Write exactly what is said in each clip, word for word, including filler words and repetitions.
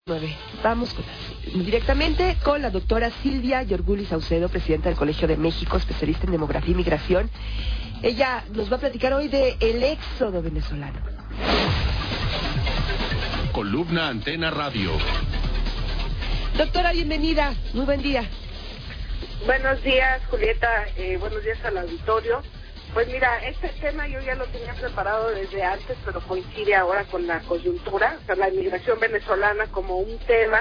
nueve. Vamos con, directamente con la doctora Silvia Yorguli Saucedo, presidenta del Colegio de México, especialista en demografía y migración. Ella nos va a platicar hoy de el éxodo venezolano. Columna Antena Radio. Doctora, bienvenida. Muy buen día. Buenos días, Julieta. Eh, buenos días al auditorio. Pues mira, este tema yo ya lo tenía preparado desde antes, pero coincide ahora con la coyuntura, o sea, la inmigración venezolana como un tema,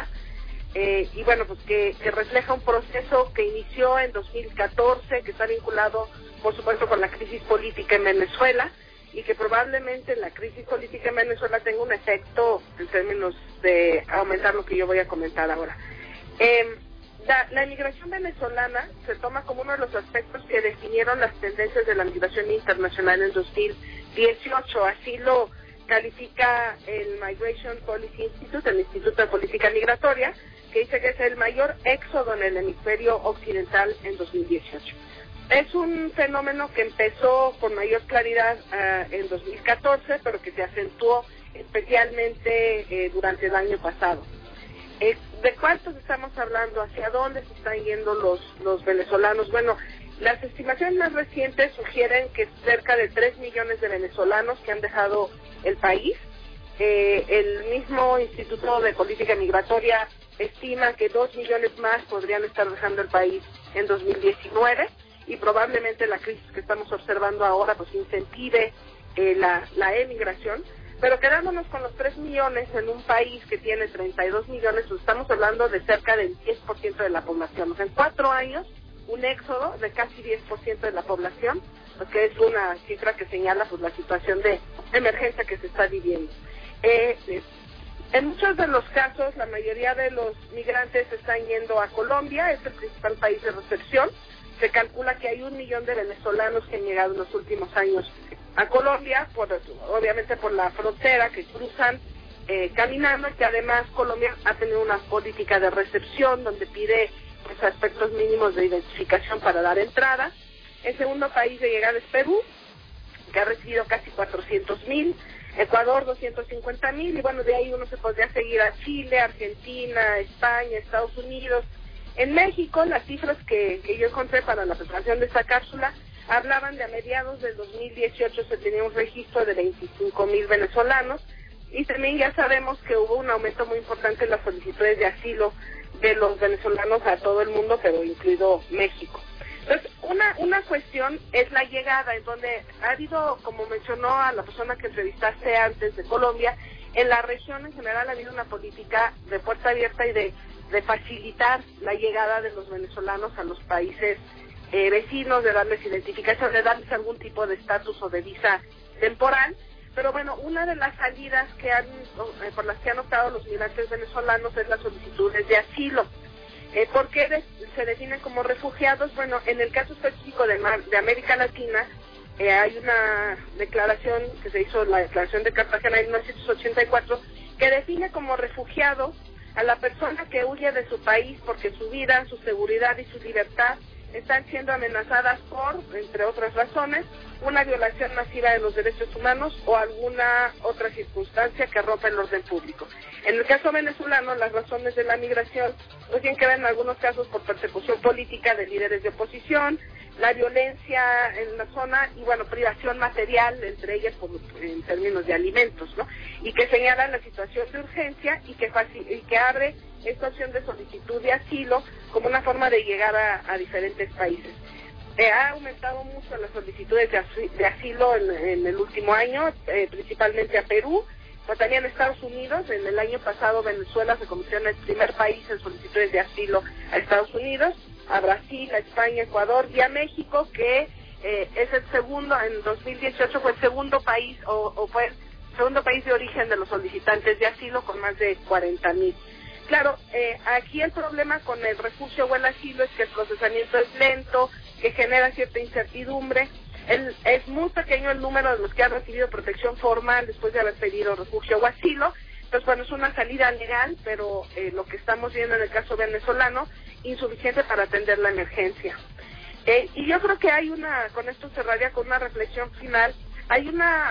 eh, y bueno, pues que, que refleja un proceso que inició en dos mil catorce, que está vinculado, por supuesto, con la crisis política en Venezuela, y que probablemente la crisis política en Venezuela tenga un efecto en términos de aumentar lo que yo voy a comentar ahora. Eh, La, la inmigración venezolana se toma como uno de los aspectos que definieron las tendencias de la migración internacional en dos mil dieciocho. Así lo califica el Migration Policy Institute, el Instituto de Política Migratoria, que dice que es el mayor éxodo en el hemisferio occidental en dos mil dieciocho. Es un fenómeno que empezó con mayor claridad uh, en dos mil catorce, pero que se acentuó especialmente eh, durante el año pasado. Eh, ¿De cuántos estamos hablando? ¿Hacia dónde se están yendo los, los venezolanos? Bueno, las estimaciones más recientes sugieren que cerca de tres millones de venezolanos que han dejado el país. Eh, el mismo Instituto de Política Migratoria estima que dos millones más podrían estar dejando el país en dos mil diecinueve, y probablemente la crisis que estamos observando ahora pues incentive eh, la, la emigración. Pero quedándonos con los tres millones en un país que tiene treinta y dos millones, pues estamos hablando de cerca del diez por ciento de la población. O sea, en cuatro años, un éxodo de casi diez por ciento de la población, pues que es una cifra que señala pues la situación de emergencia que se está viviendo. Eh, eh, en muchos de los casos, la mayoría de los migrantes están yendo a Colombia, es el principal país de recepción. Se calcula que hay un millón de venezolanos que han llegado en los últimos años a Colombia, por, obviamente por la frontera que cruzan eh, caminando, y que además Colombia ha tenido una política de recepción donde pide pues, aspectos mínimos de identificación para dar entrada. El segundo país de llegada es Perú, que ha recibido casi cuatrocientos mil, Ecuador doscientos cincuenta mil, y bueno, de ahí uno se podría seguir a Chile, Argentina, España, Estados Unidos. En México, las cifras que, que yo encontré para la preparación de esta cápsula hablaban de a mediados del dos mil dieciocho se tenía un registro de veinticinco mil venezolanos, y también ya sabemos que hubo un aumento muy importante en las solicitudes de asilo de los venezolanos a todo el mundo, pero incluido México. Entonces, una, una cuestión es la llegada, en donde ha habido, como mencionó a la persona que entrevistaste antes de Colombia, en la región en general ha habido una política de puerta abierta y de, de facilitar la llegada de los venezolanos a los países Eh, vecinos, de darles identificación, de darles algún tipo de estatus o de visa temporal. Pero bueno, una de las salidas que han, eh, por las que han optado los migrantes venezolanos es las solicitudes de asilo. Eh, ¿Por qué de, se definen como refugiados? Bueno, en el caso específico de, de América Latina, eh, hay una declaración que se hizo, la declaración de Cartagena en mil novecientos ochenta y cuatro, que define como refugiado a la persona que huye de su país porque su vida, su seguridad y su libertad están siendo amenazadas por, entre otras razones, una violación masiva de los derechos humanos o alguna otra circunstancia que rompa el orden público. En el caso venezolano, las razones de la migración pues tienen que ver en algunos casos por persecución política de líderes de oposición, la violencia en la zona y, bueno, privación material, entre ellas como en términos de alimentos, ¿no? Y que señalan la situación de urgencia y que, y que abre esta opción de solicitud de asilo como una forma de llegar a, a diferentes países. Eh, ha aumentado mucho las solicitudes de, asilo, de asilo en, en el último año, eh, principalmente a Perú, pero también a Estados Unidos. En el año pasado Venezuela se convirtió en el primer país en solicitudes de asilo a Estados Unidos, a Brasil, a España, Ecuador y a México, que eh, es el segundo, en dos mil dieciocho fue el segundo país, o, o fue el segundo país de origen de los solicitantes de asilo, con más de cuarenta mil. Claro, eh, aquí el problema con el refugio o el asilo es que el procesamiento es lento, que genera cierta incertidumbre. El, es muy pequeño el número de los que han recibido protección formal después de haber pedido refugio o asilo. Entonces, bueno, es una salida legal, pero eh, lo que estamos viendo en el caso venezolano, insuficiente para atender la emergencia. Eh, y yo creo que hay una, con esto cerraría con una reflexión final, hay una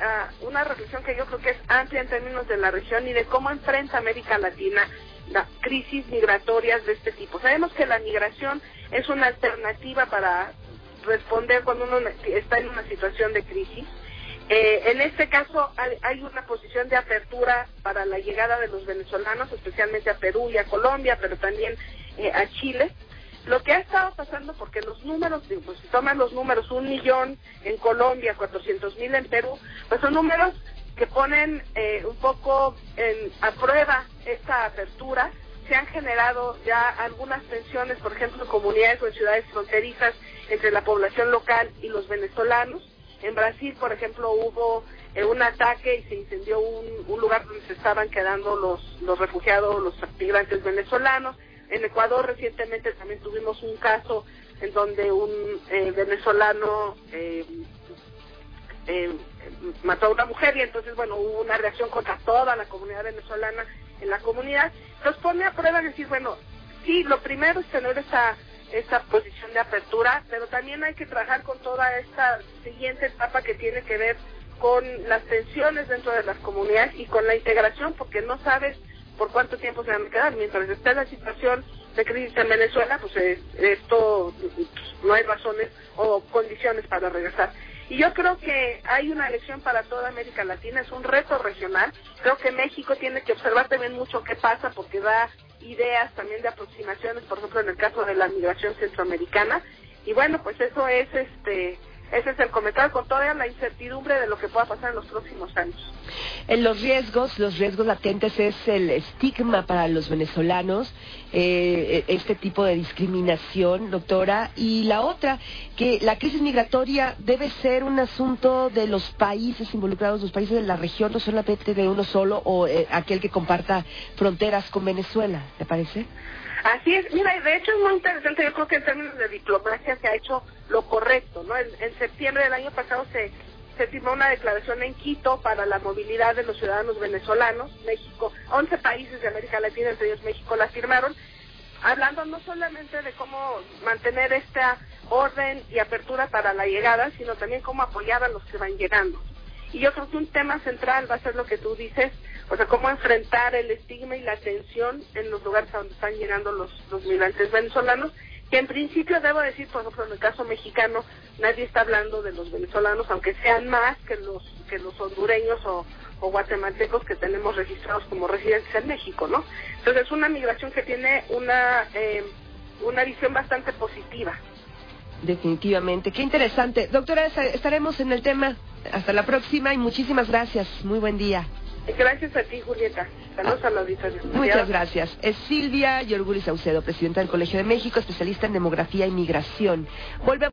uh, una reflexión que yo creo que es amplia en términos de la región y de cómo enfrenta América Latina la crisis migratorias de este tipo. Sabemos que la migración es una alternativa para responder cuando uno está en una situación de crisis. Eh, en este caso hay, hay una posición de apertura para la llegada de los venezolanos, especialmente a Perú y a Colombia, pero también eh, a Chile. Lo que ha estado pasando, porque los números, pues si toman los números, un millón en Colombia, cuatrocientos mil en Perú, pues son números que ponen eh, un poco en, a prueba esta apertura. Se han generado ya algunas tensiones, por ejemplo, en comunidades o en ciudades fronterizas entre la población local y los venezolanos. En Brasil, por ejemplo, hubo eh, un ataque y se incendió un, un lugar donde se estaban quedando los, los refugiados, los migrantes venezolanos. En Ecuador recientemente también tuvimos un caso en donde un eh, venezolano eh, eh, mató a una mujer y entonces, bueno, hubo una reacción contra toda la comunidad venezolana en la comunidad. Nos pone a prueba decir, bueno, sí, lo primero es tener esa, esa posición de apertura, pero también hay que trabajar con toda esta siguiente etapa que tiene que ver con las tensiones dentro de las comunidades y con la integración, porque no sabes por cuánto tiempo se van a quedar. Mientras esté la situación de crisis en Venezuela, pues es, esto no hay razones o condiciones para regresar. Y yo creo que hay una lección para toda América Latina, es un reto regional. Creo que México tiene que observar también mucho qué pasa, porque da ideas también de aproximaciones, por ejemplo, en el caso de la migración centroamericana. Y bueno, pues eso es este... Ese es el comentario, con toda la incertidumbre de lo que pueda pasar en los próximos años. En los riesgos, los riesgos latentes es el estigma para los venezolanos, eh, este tipo de discriminación, doctora. Y la otra, que la crisis migratoria debe ser un asunto de los países involucrados, los países de la región, no solamente de uno solo o eh, aquel que comparta fronteras con Venezuela, ¿te parece? Así es, mira, de hecho es muy interesante, yo creo que en términos de diplomacia se ha hecho lo correcto, ¿no? En, en septiembre del año pasado se, se firmó una declaración en Quito para la movilidad de los ciudadanos venezolanos. México, once países de América Latina, entre ellos México, la firmaron, hablando no solamente de cómo mantener esta orden y apertura para la llegada, sino también cómo apoyar a los que van llegando. Y yo creo que un tema central va a ser lo que tú dices, o sea, cómo enfrentar el estigma y la tensión en los lugares a donde están llegando los, los migrantes venezolanos, que en principio debo decir, por ejemplo, en el caso mexicano, nadie está hablando de los venezolanos, aunque sean más que los que los hondureños o, o guatemaltecos que tenemos registrados como residentes en México, ¿no? Entonces es una migración que tiene una, eh, una visión bastante positiva. Definitivamente, qué interesante. Doctora, estaremos en el tema. Hasta la próxima y muchísimas gracias. Muy buen día. Gracias a ti, Julieta. Saludos ah, a la auditorio. Muchas gracias. Es Silvia Yorguli Saucedo, presidenta del Colegio de México, especialista en demografía y migración. Vuelve a